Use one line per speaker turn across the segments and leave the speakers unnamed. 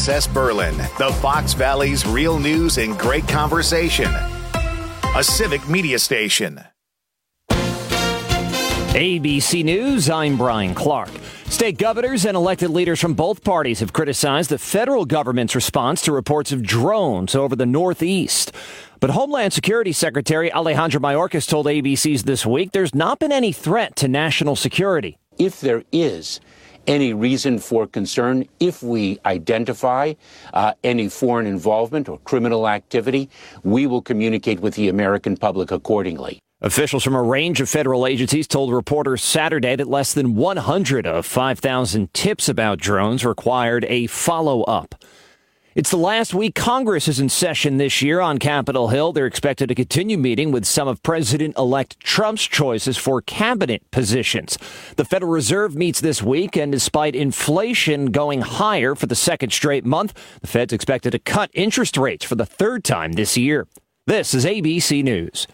WISS Berlin, the Fox Valley's real news and great conversation. A civic media station.
ABC News, I'm Brian Clark. State governors and elected leaders from both parties have criticized the federal government's response to reports of drones over the Northeast. But Homeland Security Secretary Alejandro Mayorkas told ABC's This Week there's not been any threat to national security.
If there is any reason for concern, if we identify any foreign involvement or criminal activity, we will communicate with the American public accordingly.
Officials from a range of federal agencies told reporters Saturday that less than 100 of 5,000 tips about drones required a follow-up. It's the last week Congress is in session this year on Capitol Hill. They're expected to continue meeting with some of President-elect Trump's choices for cabinet positions. The Federal Reserve meets this week, and despite inflation going higher for the second straight month, the Fed's expected to cut interest rates for the third time this year. This is ABC News.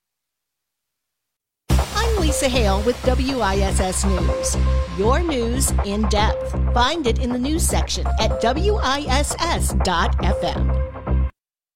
I'm Lisa Hale with WISS News. Your news in depth. Find it in the news section at WISS.FM.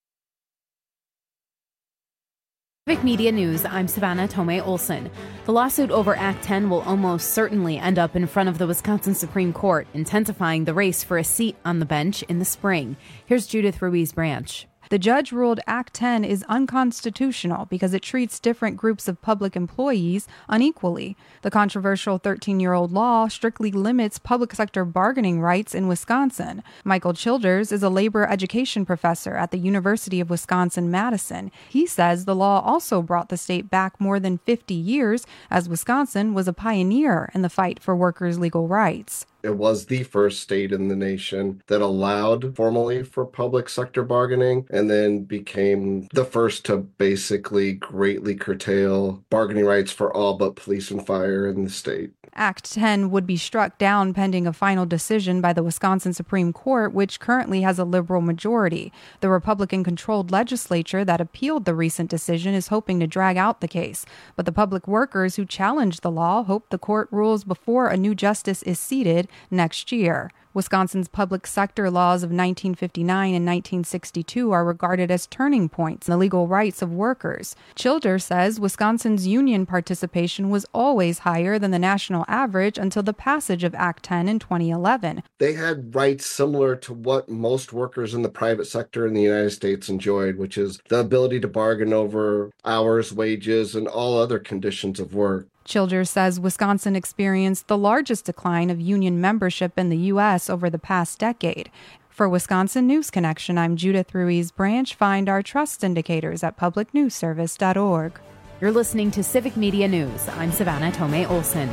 Civic Media News, I'm Savannah Tomei Olson. The lawsuit over Act 10 will almost certainly end up in front of the Wisconsin Supreme Court, intensifying the race for a seat on the bench in the spring. Here's Judith Ruiz Branch.
The judge ruled Act 10 is unconstitutional because it treats different groups of public employees unequally. The controversial 13-year-old law strictly limits public sector bargaining rights in Wisconsin. Michael Childers is a labor education professor at the University of Wisconsin-Madison. He says the law also brought the state back more than 50 years, as Wisconsin was a pioneer in the fight for workers' legal rights.
It was the first state in the nation that allowed formally for public sector bargaining, and then became the first to basically greatly curtail bargaining rights for all but police and fire in the state.
Act 10 would be struck down pending a final decision by the Wisconsin Supreme Court, which currently has a liberal majority. The Republican-controlled legislature that appealed the recent decision is hoping to drag out the case. But the public workers who challenged the law hope the court rules before a new justice is seated next year. Wisconsin's public sector laws of 1959 and 1962 are regarded as turning points in the legal rights of workers. Childers says Wisconsin's union participation was always higher than the national average until the passage of Act 10 in 2011.
They had rights similar to what most workers in the private sector in the United States enjoyed, which is the ability to bargain over hours, wages, and all other conditions of work.
Childers says Wisconsin experienced the largest decline of union membership in the U.S. over the past decade. For Wisconsin News Connection, I'm Judith Ruiz Branch. Find our trust indicators at publicnewsservice.org.
You're listening to Civic Media News. I'm Savannah Tomei Olson.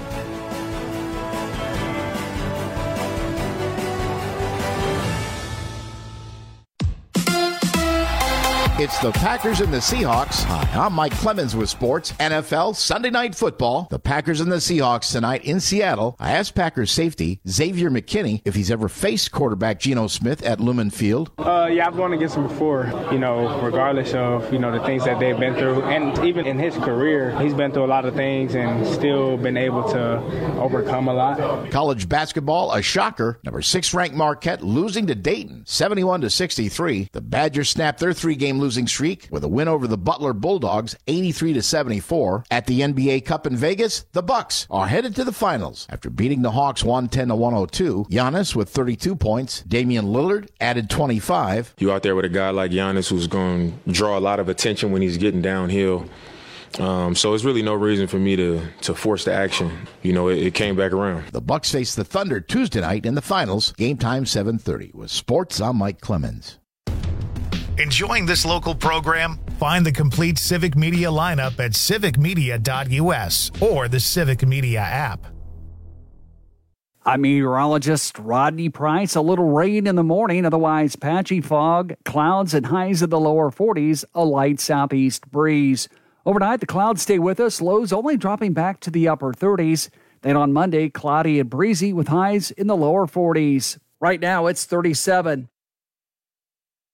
It's the Packers and the Seahawks. Hi, I'm Mike Clemens with sports. NFL Sunday Night Football. The Packers and the Seahawks tonight in Seattle. I asked Packers safety Xavier McKinney if he's ever faced quarterback Geno Smith at Lumen Field.
Yeah, I've gone against him before, regardless of, the things that they've been through. And even in his career, he's been through a lot of things and still been able to overcome a lot.
College basketball, a shocker. Number 6 ranked Marquette losing to Dayton, 71-63. The Badgers snapped their 3-game losing streak with a win over the Butler Bulldogs, 83-74. At the NBA Cup in Vegas, the Bucks are headed to the finals after beating the Hawks 110-102. Giannis with 32 points. Damian Lillard added 25.
You out there with a guy like Giannis who's going to draw a lot of attention when he's getting downhill. So it's really no reason for me to force the action. It came back around.
The Bucks face the Thunder Tuesday night in the finals. Game time 7:30. With sports, I'm Mike Clemens.
Enjoying this local program? Find the complete Civic Media lineup at civicmedia.us or the Civic Media app.
I'm meteorologist Rodney Price. A little rain in the morning, otherwise patchy fog, clouds and highs in the lower 40s, a light southeast breeze. Overnight, the clouds stay with us, lows only dropping back to the upper 30s. Then on Monday, cloudy and breezy with highs in the lower 40s. Right now, it's 37.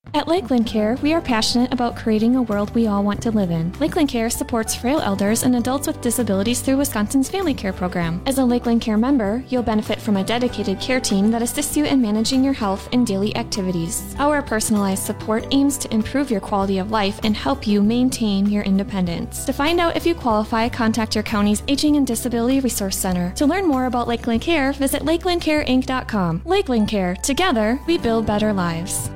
At Lakeland Care, we are passionate about creating a world we all want to live in. Lakeland Care supports frail elders and adults with disabilities through Wisconsin's Family Care Program. As a Lakeland Care member, you'll benefit from a dedicated care team that assists you in managing your health and daily activities. Our personalized support aims to improve your quality of life and help you maintain your independence. To find out if you qualify, contact your county's Aging and Disability Resource Center. To learn more about Lakeland Care, visit lakelandcareinc.com. Lakeland Care. Together, we build better lives.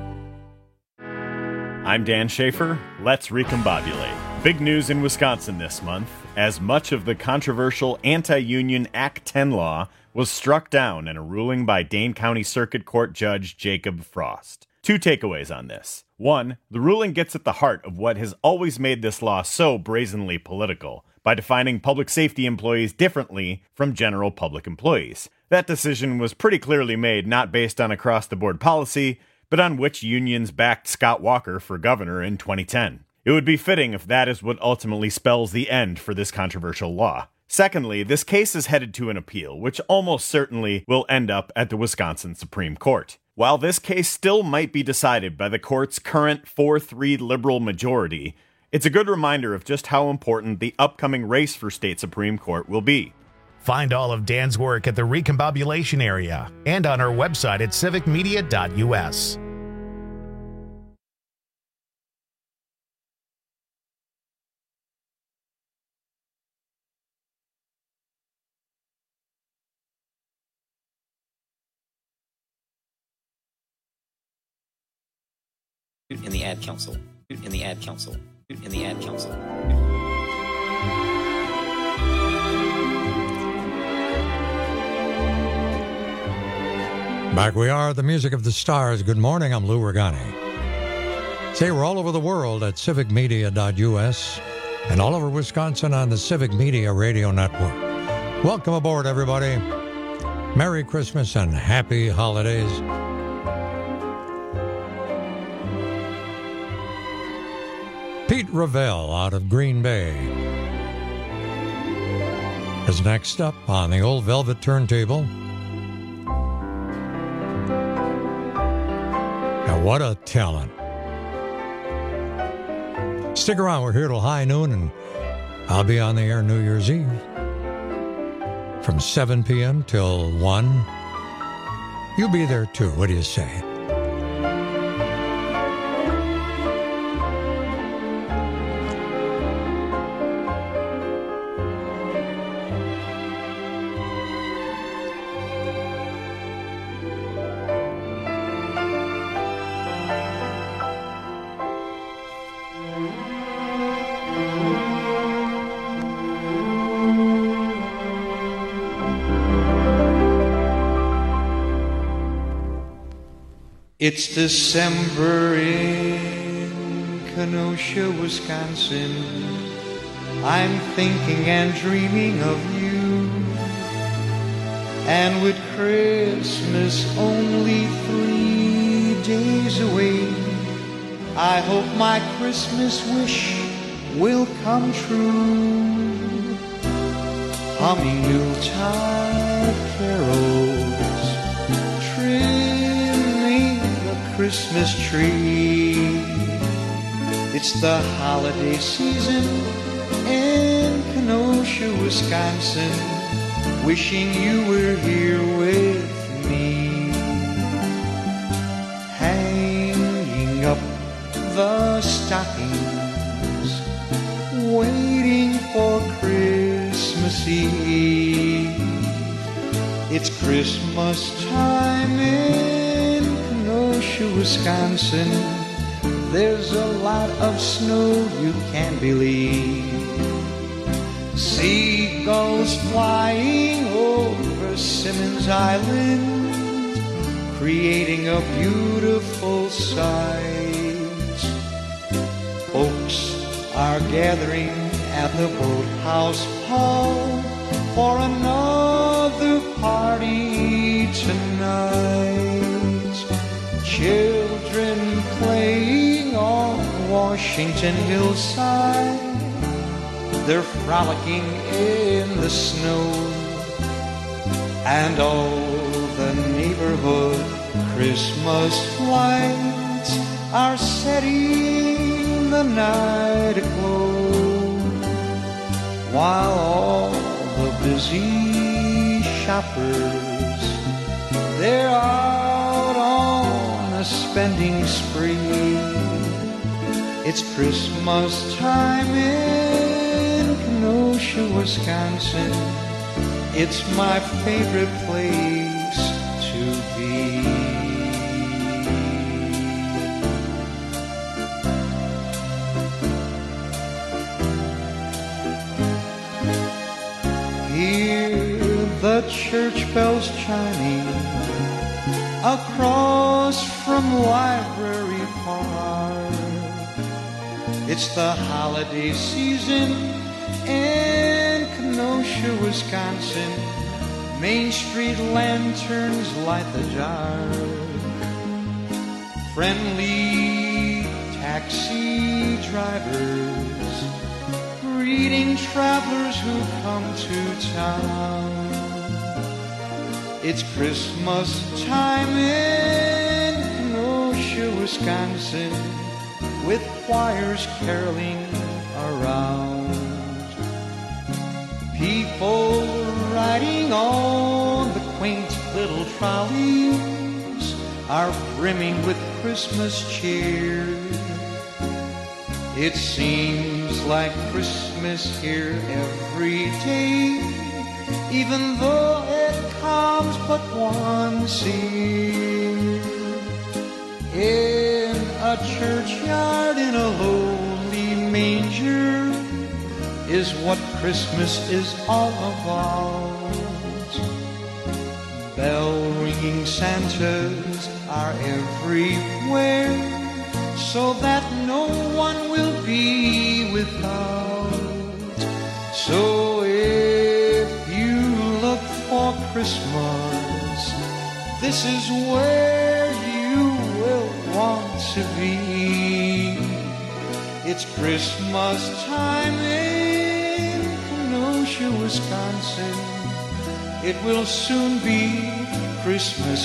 I'm Dan Schaefer. Let's recombobulate. Big news in Wisconsin this month, as much of the controversial anti-union Act 10 law was struck down in a ruling by Dane County Circuit Court Judge Jacob Frost. Two takeaways on this. One, the ruling gets at the heart of what has always made this law so brazenly political, by defining public safety employees differently from general public employees. That decision was pretty clearly made not based on across-the-board policy, but on which unions backed Scott Walker for governor in 2010. It would be fitting if that is what ultimately spells the end for this controversial law. Secondly, this case is headed to an appeal, which almost certainly will end up at the Wisconsin Supreme Court. While this case still might be decided by the court's current 4-3 liberal majority, it's a good reminder of just how important the upcoming race for state Supreme Court will be.
Find all of Dan's work at the Recombobulation area and on our website at civicmedia.us.
In the Ad Council. In the Ad Council. In the Ad Council.
Back we are, the music of the stars. Good morning, I'm Lou Regani. Say we're all over the world at civicmedia.us and all over Wisconsin on the Civic Media Radio Network. Welcome aboard, everybody. Merry Christmas and happy holidays. Pete Ravel out of Green Bay is next up on the old velvet turntable. And what a talent. Stick around, we're here till high noon, and I'll be on the air New Year's Eve from 7 p.m. till 1. You'll be there too, what do you say?
It's December in Kenosha, Wisconsin. I'm thinking and dreaming of you. And with Christmas only 3 days away, I hope my Christmas wish will come true. Humming Yuletide carols, trimming the Christmas tree. It's the holiday season in Kenosha, Wisconsin. Wishing you were here with me. Hanging up the stockings, waiting for Christmas Eve. It's Christmas time in Kenosha, Wisconsin. There's a lot of snow you can't believe. Seagulls flying over Simmons Island, creating a beautiful sight. Folks are gathering at the Boathouse Hall for another party tonight. Children playing on Washington hillside, they're frolicking in the snow, and all the neighborhood Christmas lights are setting the night aglow, while all the busy shoppers, they're out on a spending spree. It's Christmas time in Kenosha, Wisconsin. It's my favorite place to be. Hear the church bells chiming across from Library Park. It's the holiday season in Kenosha, Wisconsin. Main Street lanterns light the dark. Friendly taxi drivers greeting travelers who come to town. It's Christmas time in Kenosha, Wisconsin, with choirs caroling around. People riding on the quaint little trolleys are brimming with Christmas cheer. It seems like Christmas here every day, even though it comes but once a year. In a churchyard in a lowly manger is what Christmas is all about. Bell-ringing Santas are everywhere, so that no one will be without. So if you look for Christmas, this is where you will want to be. It's Christmas time in Kenosha, Wisconsin. It will soon be Christmas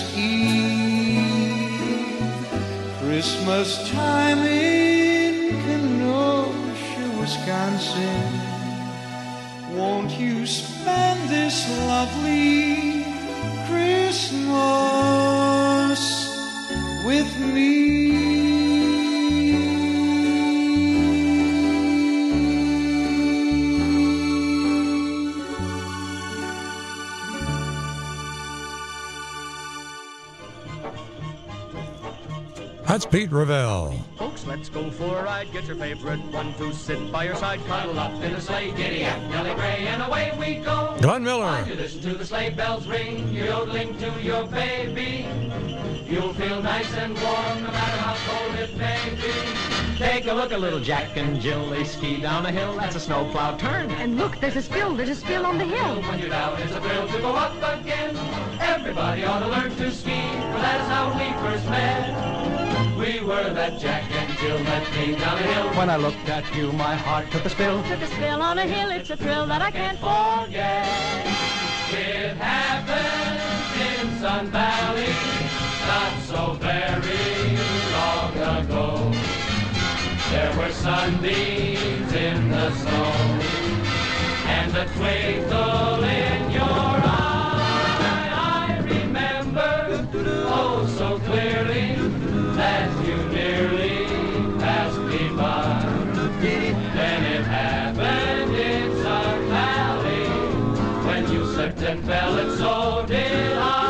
Eve. Christmas time in Kenosha, Wisconsin. Won't you spend this lovely Christmas with me?
That's Pete Ravel.
Folks, let's go for a ride. Get your favorite one to sit by your side. Cuddle up in a sleigh, giddy up, Nelly Gray, and away we go.
Glenn Miller.
While you listen to the sleigh bells ring, you're yodeling to your baby. You'll feel nice and warm, no matter how cold it may be. Take a look at little Jack and Jill. They ski down a hill. That's a snowplow turn.
And look, there's a spill on the hill.
When you're down, it's a thrill to go up again. Everybody ought to learn to ski, for that is how we first met. We were that Jack and Jill that came down a hill. When I looked at you, my heart took a spill.
Took a spill on a hill. It's a thrill that I can't forget.
It happened in Sun Valley, not so very long ago. There were sunbeams in the snow, and a twinkle in your eye. I remember, oh so clearly, that you nearly passed me by. Then it happened in Sun Valley, when you slipped and fell, and so did I.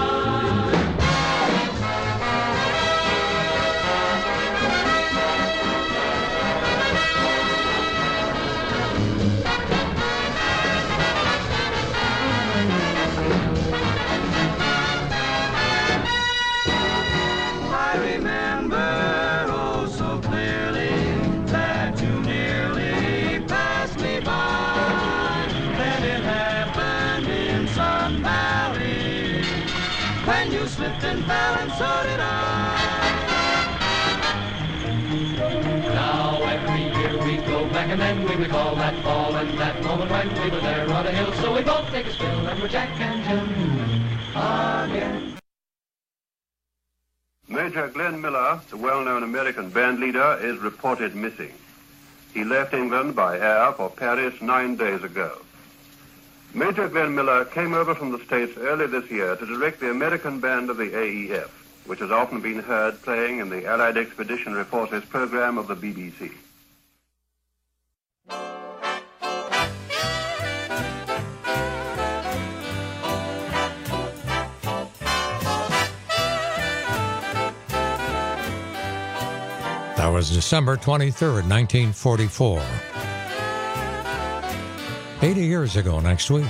Slipped and fell, and so did I. Now every year we go back, and then we recall that fall and that moment when we were there on a hill. So we both take a spill, and we're Jack and Jill again.
Major Glenn Miller, the well-known American band leader, is reported missing. He left England by air for Paris 9 days ago. Major Glenn Miller came over from the States early this year to direct the American band of the AEF, which has often been heard playing in the Allied Expeditionary Forces program of the BBC.
That was December 23rd, 1944. 80 years ago next week.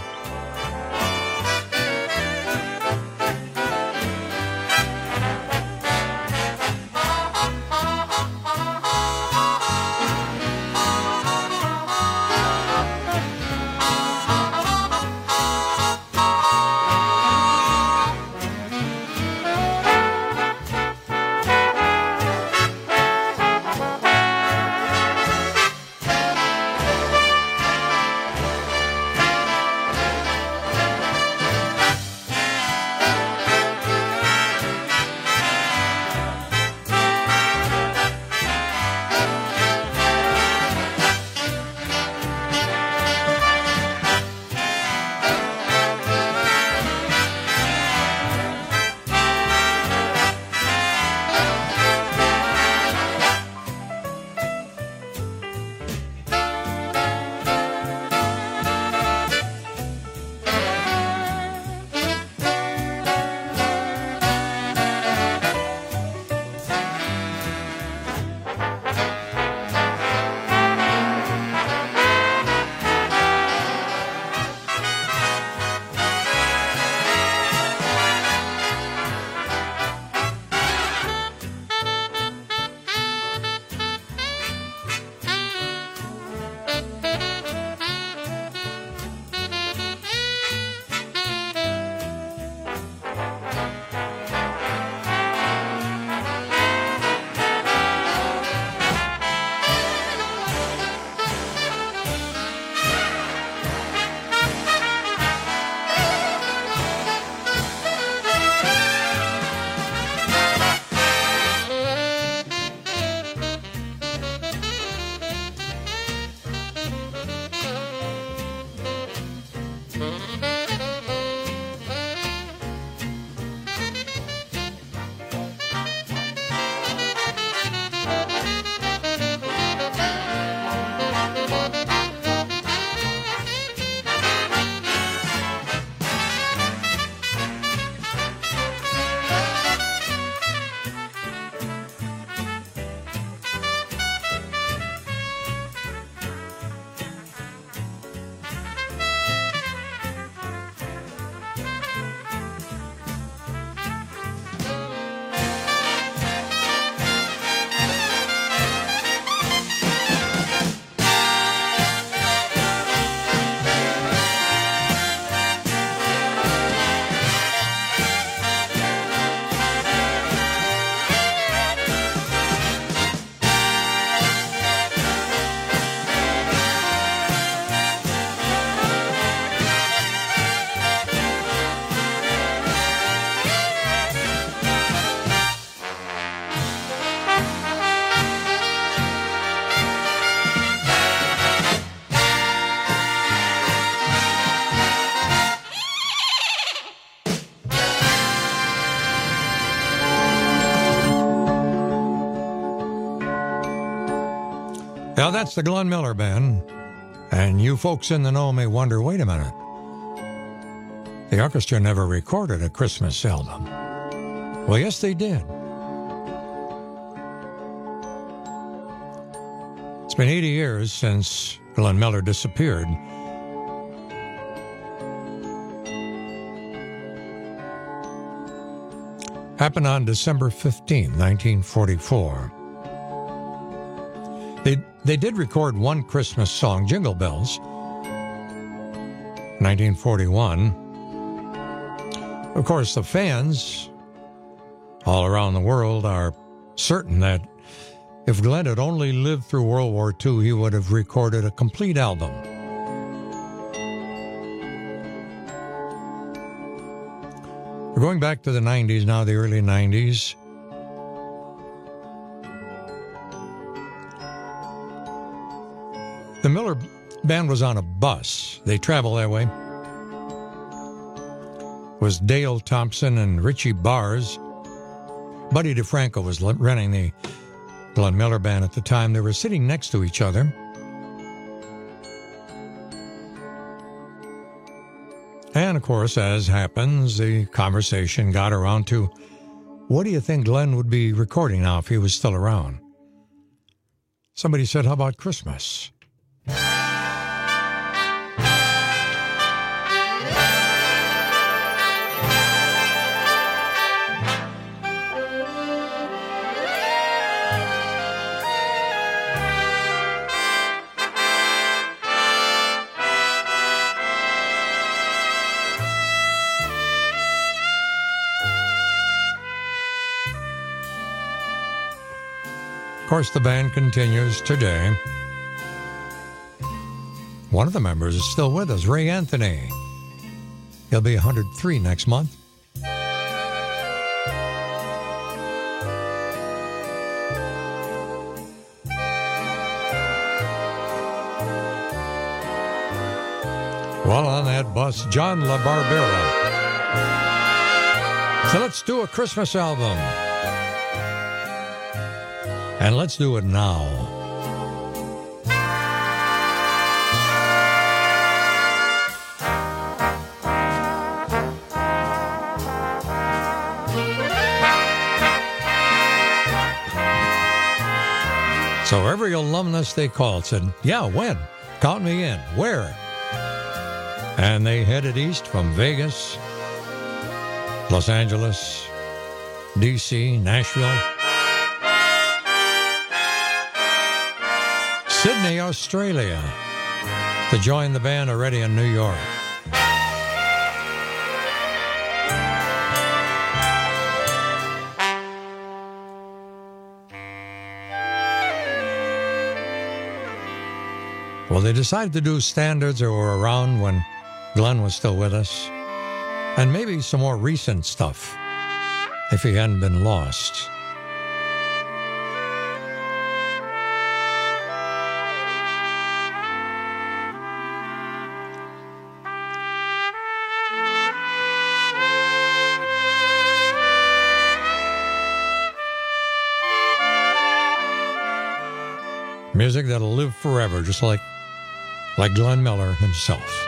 Now, that's the Glenn Miller Band. And you folks in the know may wonder, wait a minute. The orchestra never recorded a Christmas album. Well, yes, they did. It's been 80 years since Glenn Miller disappeared. Happened on December 15, 1944. They did record one Christmas song, Jingle Bells, 1941. Of course, the fans all around the world are certain that if Glenn had only lived through World War II, he would have recorded a complete album. We're going back to the 90s now, the early 90s. The Miller Band was on a bus. They traveled that way. It was Dale Thompson and Richie Bars. Buddy DeFranco was running the Glenn Miller Band at the time. They were sitting next to each other. And, of course, as happens, the conversation got around to, what do you think Glenn would be recording now if he was still around? Somebody said, how about Christmas? Of course, the band continues today. One of the members is still with us, Ray Anthony. He'll be 103 next month. Well, on that bus, John LaBarbera. So let's do a Christmas album. And let's do it now. So every alumnus they called said, yeah, when? Count me in. Where? And they headed east from Vegas, Los Angeles, D.C., Nashville, Sydney, Australia, to join the band already in New York. Well, they decided to do standards that were around when Glenn was still with us, and maybe some more recent stuff if he hadn't been lost. Music that'll live forever, just like Glenn Miller himself.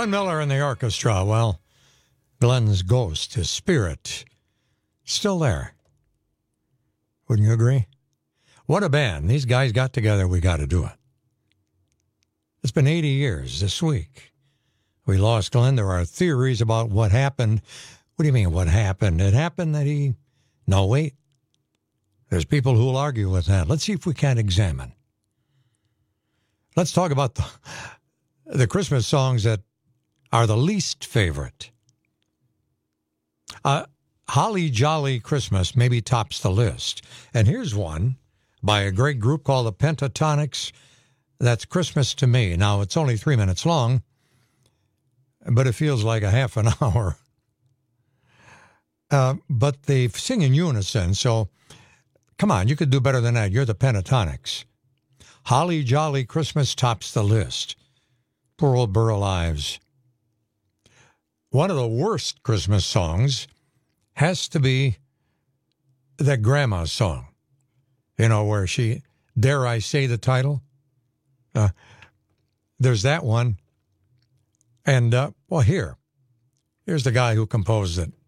Glenn Miller and the orchestra. Well, Glenn's ghost, his spirit, still there. Wouldn't you agree? What a band. These guys got together. We got to do it. It's been 80 years this week. We lost Glenn. There are theories about what happened. What do you mean, what happened? It happened that he... No, wait. There's people who will argue with that. Let's see if we can examine. Let's talk about the Christmas songs that are the least favorite. Holly Jolly Christmas maybe tops the list. And here's one by a great group called the Pentatonics. That's Christmas to Me. Now, it's only 3 minutes long, but it feels like a half an hour. But they sing in unison, so come on, you could do better than that. You're the Pentatonics. Holly Jolly Christmas tops the list. Poor old Burl Ives. One of the worst Christmas songs has to be that grandma's song. You know, where she, dare I say the title? There's that one. And, well, here's the guy who composed it.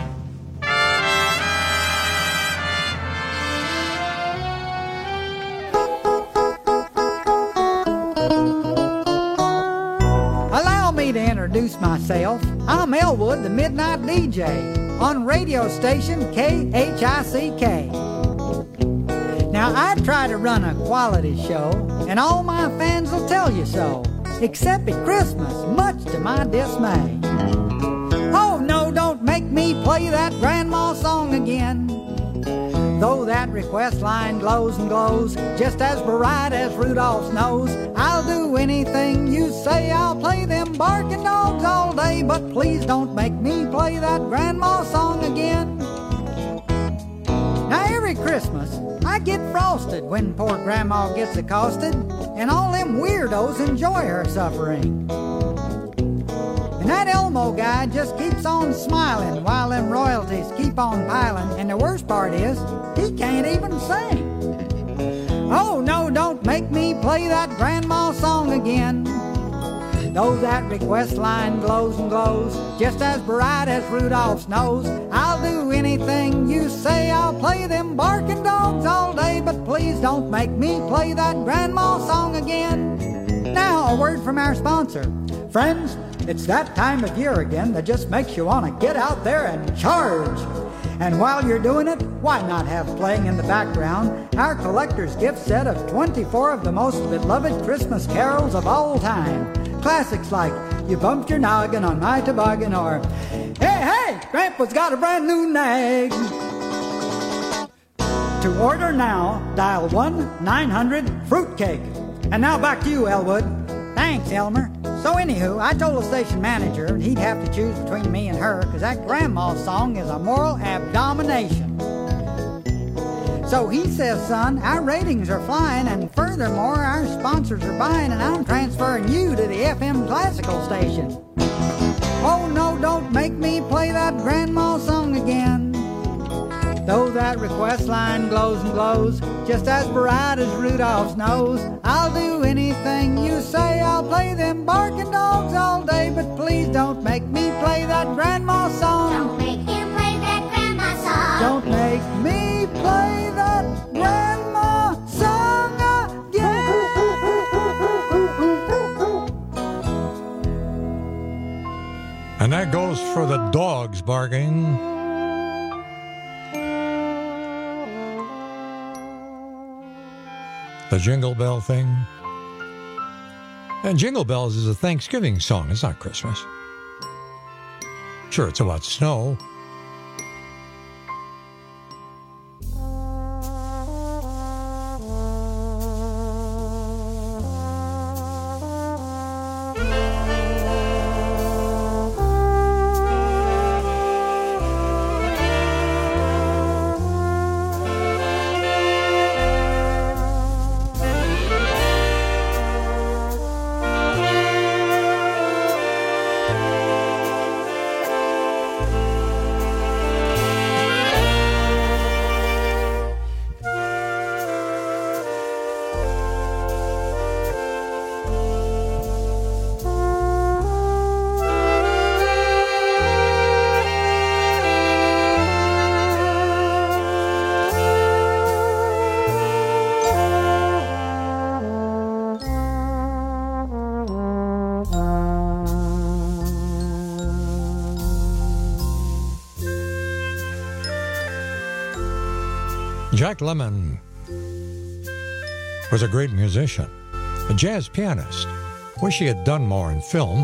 Allow me to introduce myself. I'm Elwood, the Midnight DJ, on radio station KHICK. Now, I try to run a quality show, and all my fans will tell you so, except at Christmas, much to my dismay. Oh, no, don't make me play that grandma song again. Though that request line glows and glows, just as bright as Rudolph's nose, I'll do anything you say. I'll play them barking dogs all day, but please don't make me play that grandma song again. Now, every Christmas, I get frosted when poor grandma gets accosted, and all them weirdos enjoy her suffering. And that Elmo guy just keeps on smiling while them royalties keep on piling, and the worst part is, he can't even sing. Oh no, don't make me play that grandma song again. Though that request line glows and glows, just as bright as Rudolph's nose, I'll do anything you say. I'll play them barking dogs all day, but please don't make me play that grandma song again. Now, a word from our sponsor. Friends, it's that time of year again that just makes you want to get out there and charge. And while you're doing it, why not have playing in the background our collector's gift set of 24 of the most beloved Christmas carols of all time. Classics like You Bumped Your Noggin on My Toboggan, or Hey, hey, Grandpa's got a brand new nag. To order now, dial 1-900-FRUITCAKE. And now back to you, Elwood. Thanks, Elmer. So anywho, I told the station manager he'd have to choose between me and her, because that grandma song is a moral abomination. So he says, son, our ratings are flying, and furthermore, our sponsors are buying, and I'm transferring you to the FM classical station. Oh no, don't make me play that grandma song again. Though that request line glows and glows, just as bright as Rudolph's nose, I'll do anything you say. I'll play them barking dogs all day, but please don't make me play that grandma song.
Don't make you play that grandma song.
Don't make me play that grandma song again.
And that goes for the dogs barking. The Jingle Bell thing. And Jingle Bells is a Thanksgiving song. It's not Christmas. Sure, it's about snow. Jack Lemmon was a great musician, a jazz pianist. Wish he had done more in film.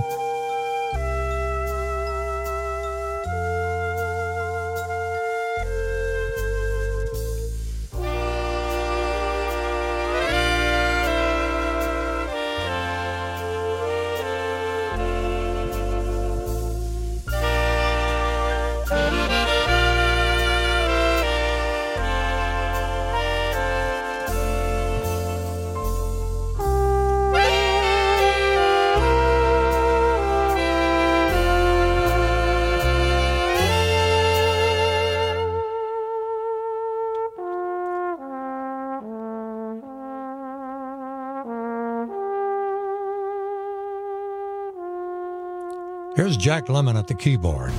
Here's Jack Lemmon at the keyboard.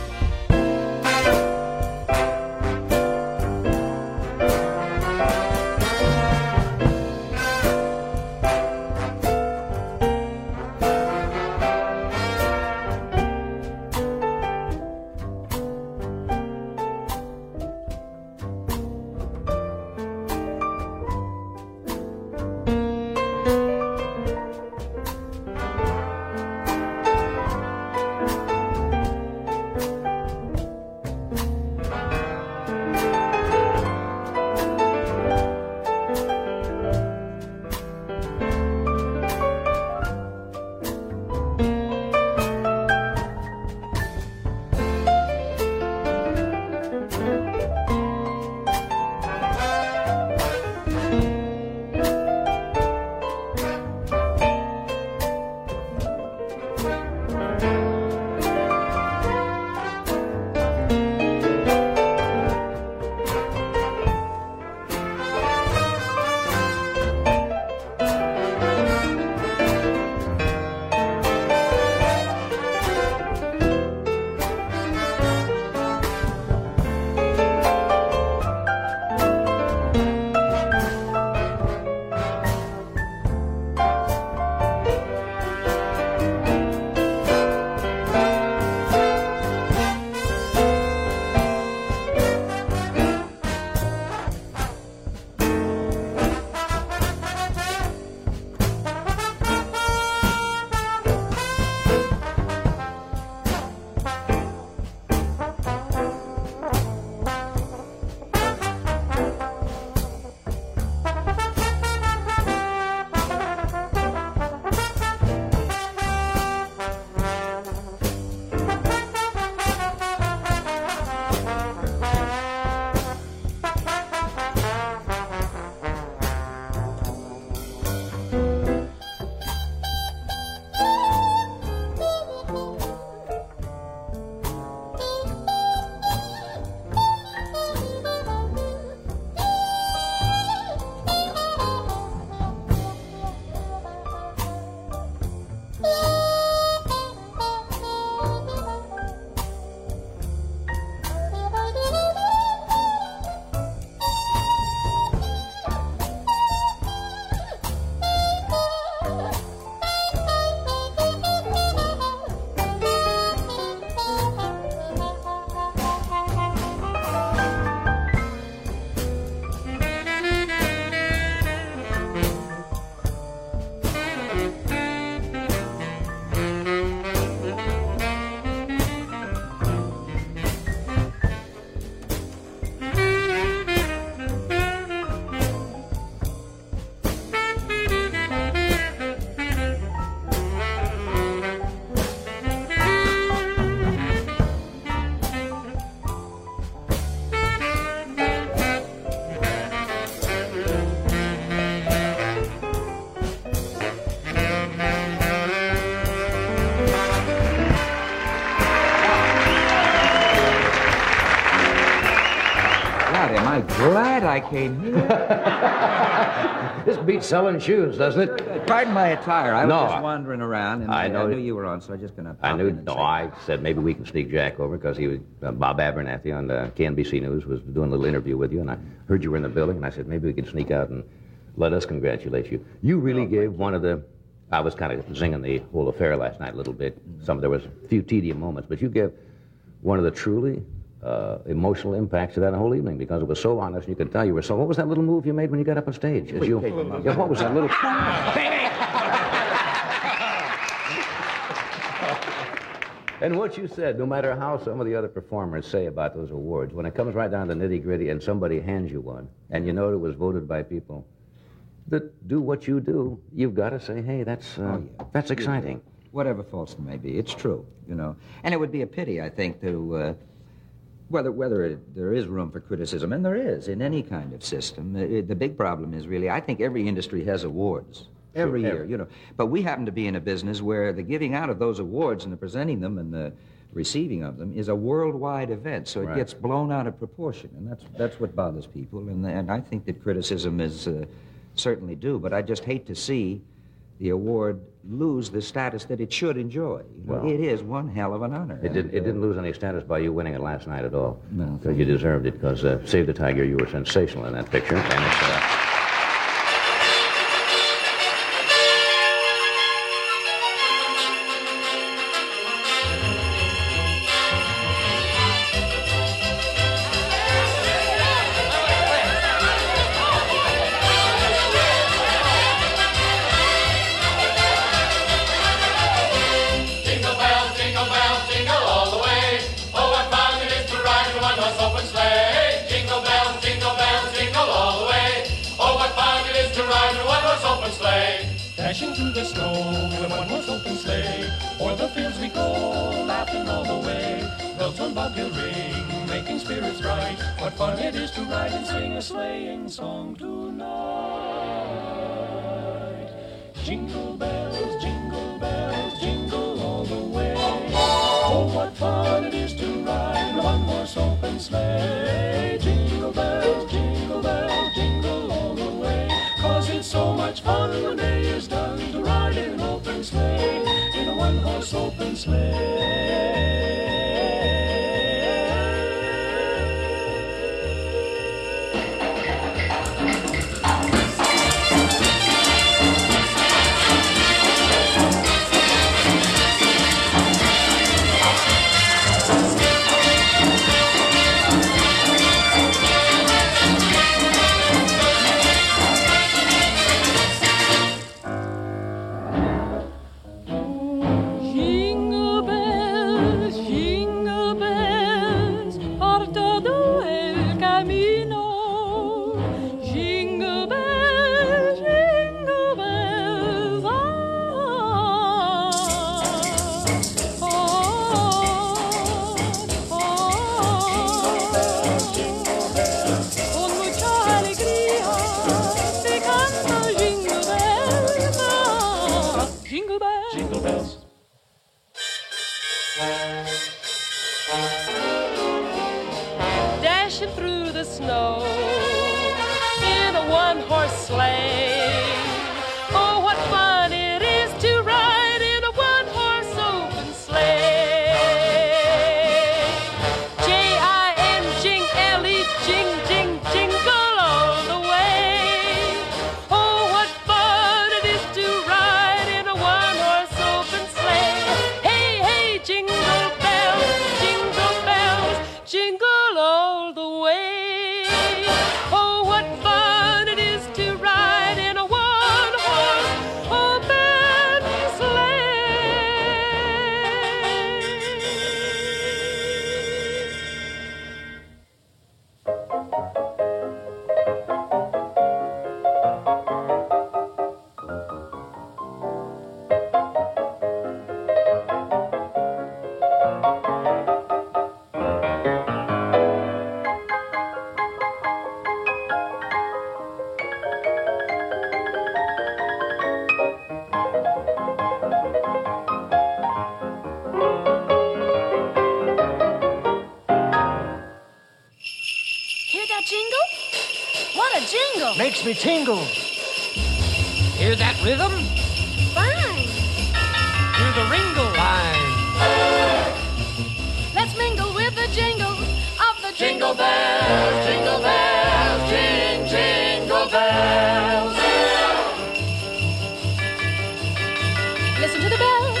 Glad I came here. This beats selling shoes, doesn't it? Pardon my attire. I was just wandering around, and I knew you were on, so I'm just going to pop in and say
I said maybe we can sneak Jack over because he was Bob Abernathy on the KNBC News was doing a little interview with you, and I heard you were in the building, and I said maybe we can sneak out and let us congratulate you. You really gave one of the. I was kind of zinging the whole affair last night a little bit. There was a few tedium moments, but you gave one of the truly emotional impact to that whole evening because it was so honest. You could tell you were so. What was that little move you made when you got up on stage? Yeah, what was that little? And what you said, no matter how some of the other performers say about those awards, when it comes right down to nitty-gritty and somebody hands you one, and you know it was voted by people that do what you do, you've got to say, hey, that's exciting.
Whatever faults there may be, it's true, you know. And it would be a pity, I think, to whether there is room for criticism, and there is in any kind of system. The big problem is really, I think every industry has awards. Every year, you know. But we happen to be in a business where the giving out of those awards and the presenting them and the receiving of them is a worldwide event, so it gets blown out of proportion, and that's what bothers people. And I think that criticism is certainly due, but I just hate to see the award lose the status that it should enjoy. You know, it is one hell of an honor.
It didn't lose any status by you winning it last night at all. No, because you deserved it. Because Save the Tiger, you were sensational in that picture, and it's.
Dashing through the snow in a one-horse open sleigh, o'er the fields we go, laughing all the way. Bells on bobtail ring, making spirits bright. What fun it is to ride and sing a sleighing song tonight. Jingle bells, jingle all the way. Oh, what fun it is to ride in a one-horse open sleigh. Jingle bells, jingle all the way. 'Cause it's so much fun when day is done to ride in an open sleigh, in a one-horse open sleigh.
Makes me tingle. Hear that rhythm?
Fine.
Hear the ringle?
Fine. Let's mingle with the jingle of the jingle bells, jingle bells, jingle bells. Listen to the bells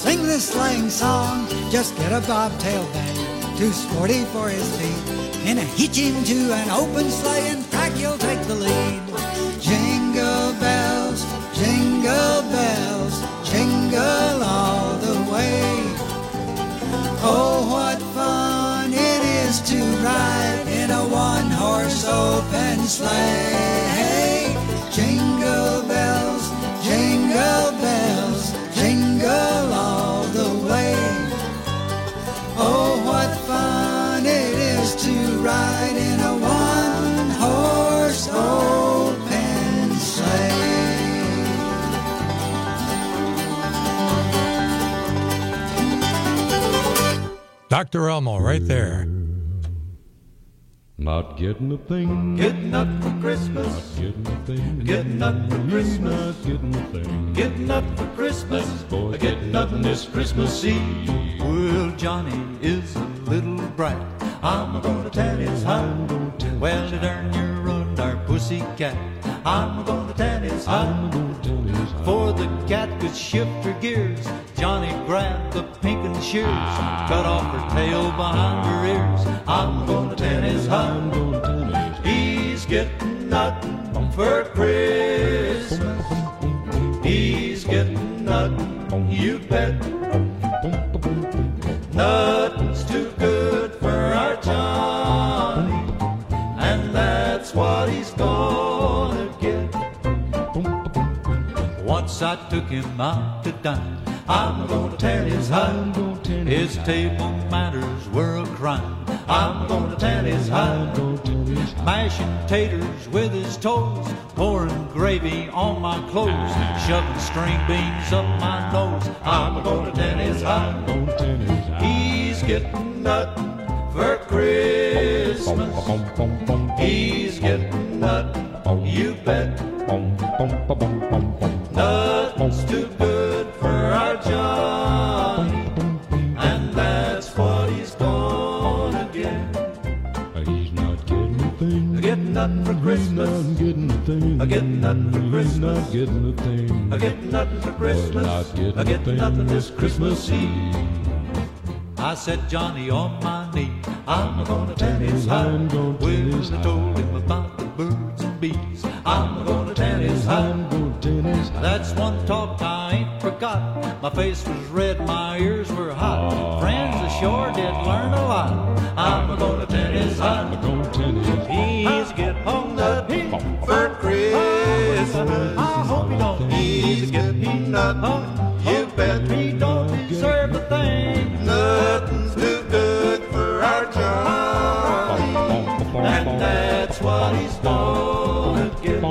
sing this sleighing song. Just get a bobtail bag, too sporty for his feet, and hitch him to an open sleigh and crack, you'll take the lead. Jingle bells, jingle bells, jingle all the way. Oh, what fun it is to ride in a one-horse open sleigh. Jingle bells, jingle bells, jingle all the way. Oh, what fun it is to ride in a one-horse open sleigh.
Dr. Elmo right there.
Not getting a thing. Getting up for Christmas. Not getting a thing. Getting up for Christmas. Not getting a thing. Getting up for Christmas. Boy, getting nothing this Christmas Eve. Well, Johnny is a little bright. I'm gonna tan his hide. Well, to darn your our pussycat. I'm gonna tan his hide. For the cat could shift her gears. Johnny grabbed the pinkin' shears, cut off her tail behind her ears. I'm gonna tan his hide. He's getting nothing for Christmas. He's getting nothing, you bet. Nothing's too good for our Johnny, and that's what he's gonna get. Once I took him out to dine. I'm gonna tan his hide. His table manners were a crime. I'm gonna tan his hide. Mashing taters with his toes, pouring gravy on my clothes, shoving string beans up my nose. I'm gonna tan his hide. He's getting nothing for Christmas. He's getting nothing, you bet. Nothing's too good for our Johnny, and that's what he's gonna get. He's not getting a thing. Getting nothing for Christmas. He's not getting a thing. Getting nothing for Christmas. Not getting a thing. Getting nothing for Christmas. Not getting nothing this Christmas Eve. I said, Johnny, on my knee, I'm gonna tan his hide. Well, I told him about the birds and bees. I'm gonna tan his hide. That's one talk I ain't forgot. My face was red, my ears were hot. Friends ashore did learn a lot. I'm gonna tan his hide. He's getting nothing for Christmas. I hope he don't. He's getting nothing. You bet he don't deserve a thing. Nothing's too good for our Johnny, and that's what he's gonna get.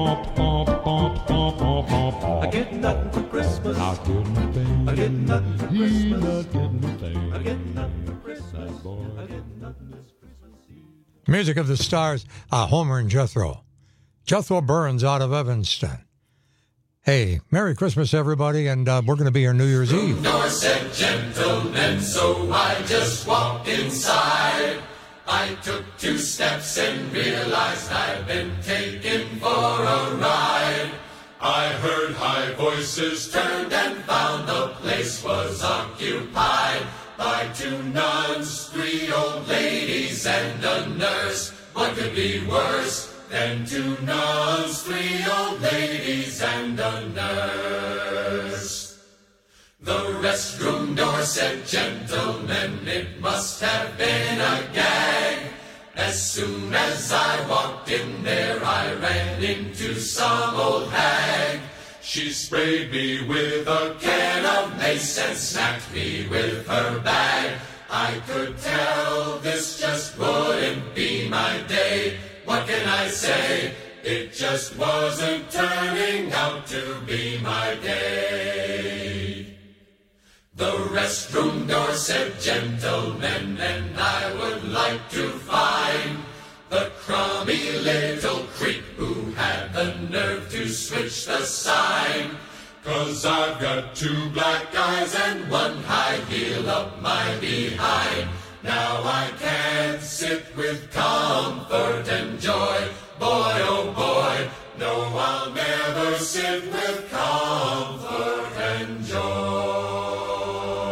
I get nothing for Christmas. I get nothing for Christmas. I get nothing for Christmas. I get nothing this Christmas Eve.
Music of the Stars, Homer and Jethro. Jethro Burns out of Evanston. Hey, Merry Christmas, everybody, and we're going to be here New Year's Eve.
Dorset gentlemen, so I just walked inside. I took 2 steps and realized I'd been taken for a ride. I heard high voices, turned and found the place was occupied by 2 nuns, 3 old ladies, and a nurse. What could be worse than 2 nuns, 3 old ladies, and a nurse? The restroom door said, gentlemen, it must have been a gag. As soon as I walked in there, I ran into some old hag. She sprayed me with a can of mace and smacked me with her bag. I could tell this just wouldn't be my day. What can I say? It just wasn't turning out to be my day. The restroom door said, gentlemen, and I would like to find the crummy little creep who had the nerve to switch the sign. 'Cause I've got 2 black eyes and 1 high heel up my behind. Now I can't sit with comfort and joy. Boy, oh boy, no, I'll never. 'Never sit with comfort and joy.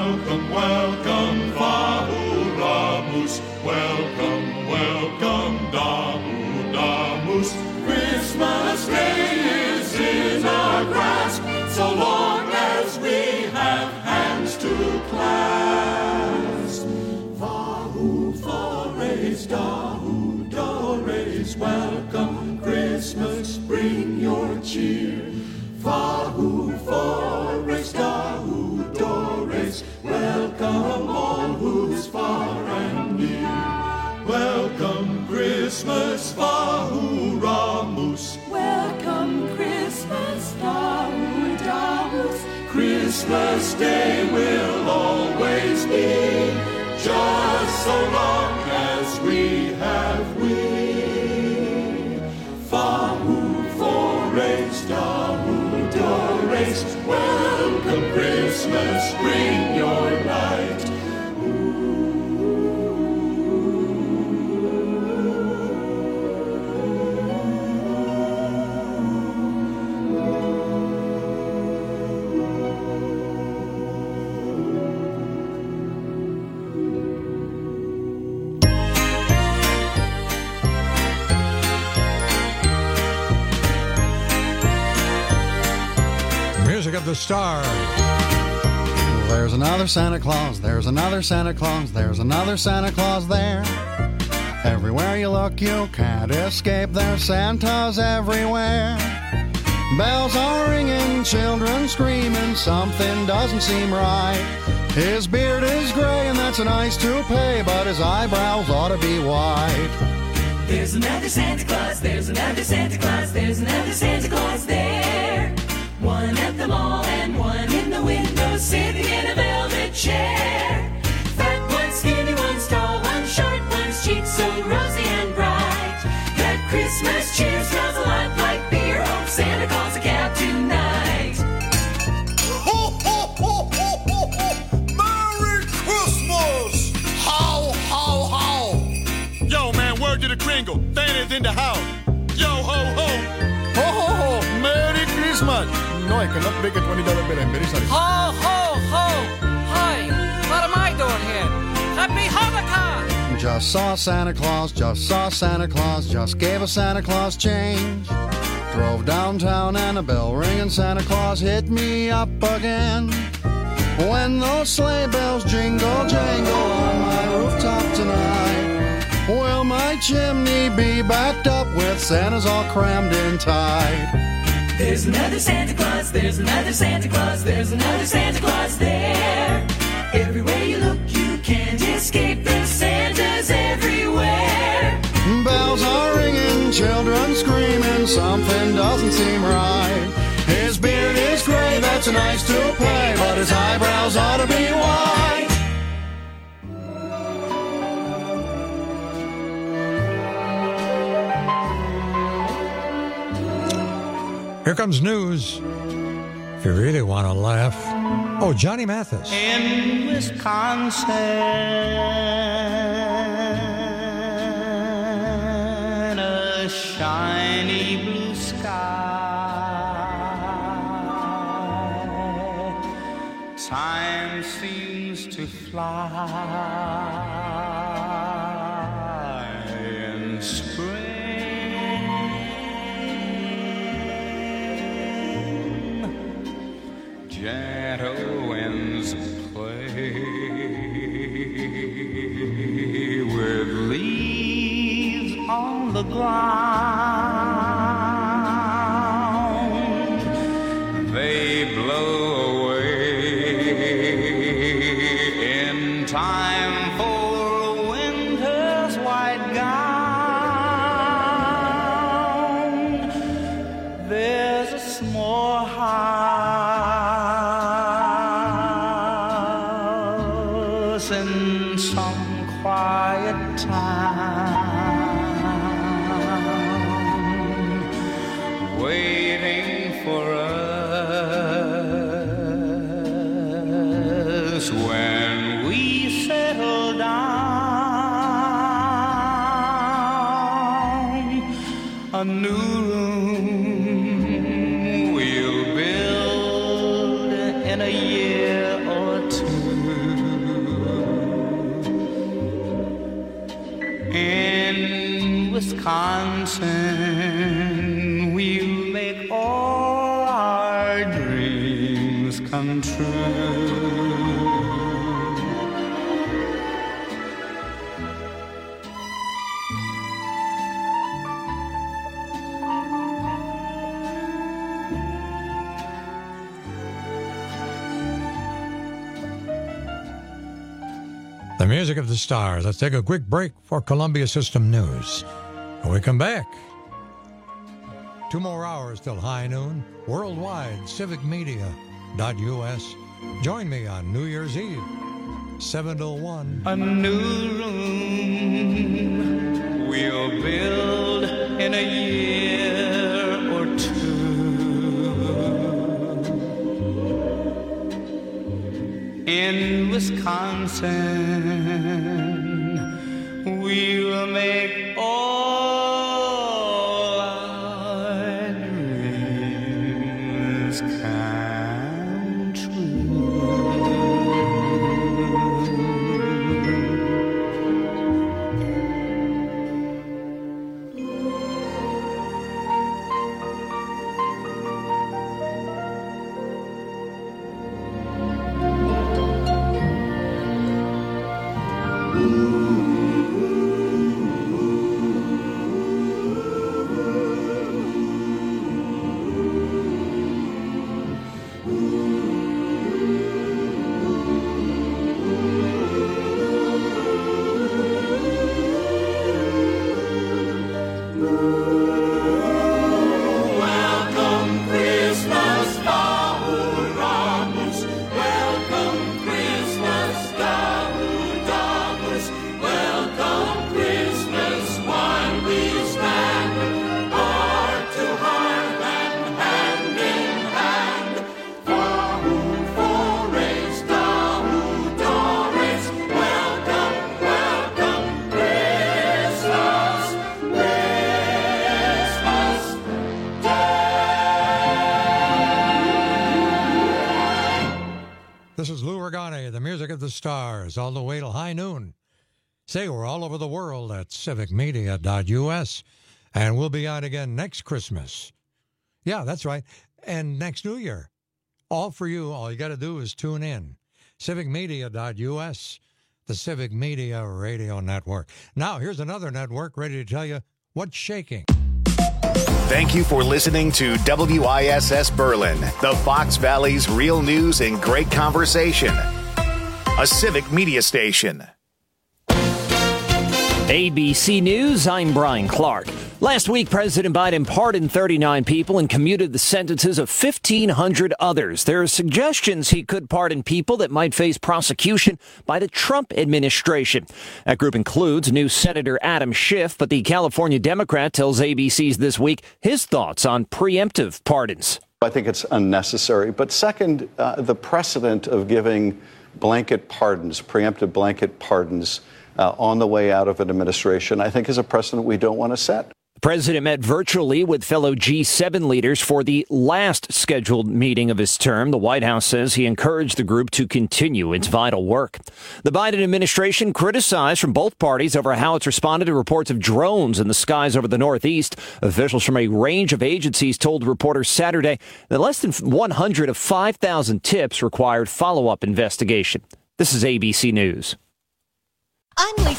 welcome, welcome, Fahu Ramus. Welcome, welcome, Damu Damus. Christmas Day is in our grasp, so long as we have hands to clasp. Fahu Fores, Dahu Dores, welcome Christmas, bring your cheer. Fahu Fores, Dahu Dores, welcome all who's far and near. Welcome Christmas, Fahu Ramus.
Welcome Christmas, Dahu Damus.
Christmas Day will always be, just so long as we have we. Fahu Fores, Dahu Dores, welcome Christmas, bring your light.
Music of the stars.
There's another Santa Claus, there's another Santa Claus, there's another Santa Claus there. Everywhere you look, you can't escape, there's Santas everywhere. Bells are ringing, children screaming, something doesn't seem right. His beard is gray and that's a nice toupee, but his eyebrows ought to be white.
There's another Santa Claus, there's another Santa Claus, there's another Santa Claus there. One at the mall and one in the window, sitting in a velvet chair. Fat one, skinny one, tall one, short one's cheeks so rosy and bright. That Christmas cheer smells a lot like beer. Hope Santa calls a cab tonight.
Ho, ho, ho, ho, ho, ho! Merry Christmas! How, how, how! Yo, man, word to the Kringle. Santa's in the house. Yo, ho, ho! Ho, ho, ho! Merry Christmas! No, I cannot make a $20 bill. I'm very sorry.
Ho, ho, ho! Hi, what am I doing here? Happy Hanukkah!
Just saw Santa Claus, just saw Santa Claus, just gave a Santa Claus change. Drove downtown and a bell ringing, Santa Claus hit me up again. When those sleigh bells jingle, jangle on my rooftop tonight, will my chimney be backed up with Santas all crammed in tight?
There's another Santa Claus, there's another Santa Claus, there's another Santa Claus there. Everywhere you look, you can't escape, there's Santas everywhere.
Bells are ringing, children screaming, something doesn't seem right. His beard is gray, that's a nice toupee, but his eyebrows ought to be white.
Here comes news. If you really want to laugh. Oh, Johnny Mathis.
In Wisconsin, a shiny blue sky. Time seems to fly in spring. Gentle winds play with leaves on the ground. They blow away in time for winter's white gown. There's a small house in some quiet town, waiting for us when we settle down. A new room we'll build in a year or two. Wisconsin, we'll make all our dreams come true.
The music of the stars. Let's take a quick break for Columbia System News. When we come back, 2 more hours till high noon, worldwide, civicmedia.us. Join me on New Year's Eve, 7 till 1.
A new room we'll build in a year or two. In Wisconsin, we will make all our dreams come true.
This is Lou Regani, the music of the stars, all the way till high noon. Say we're all over the world at civicmedia.us, and we'll be on again next Christmas. Yeah, that's right. And next New Year. All for you. All you got to do is tune in. civicmedia.us, the Civic Media Radio Network. Now, here's another network ready to tell you what's shaking.
Thank you for listening to WISS Berlin, the Fox Valley's real news and great conversation. A civic media station.
ABC News, I'm Brian Clark. Last week, President Biden pardoned 39 people and commuted the sentences of 1,500 others. There are suggestions he could pardon people that might face prosecution by the Trump administration. That group includes new Senator Adam Schiff, but the California Democrat tells ABC's This Week his thoughts on preemptive pardons.
I think it's unnecessary. But second, the precedent of giving blanket pardons, preemptive blanket pardons on the way out of an administration, I think is a precedent we don't want to set.
The president met virtually with fellow G7 leaders for the last scheduled meeting of his term. The White House says he encouraged the group to continue its vital work. The Biden administration criticized from both parties over how it's responded to reports of drones in the skies over the Northeast. Officials from a range of agencies told reporters Saturday that less than 100 of 5,000 tips required follow-up investigation. This is ABC News.
I'm Lisa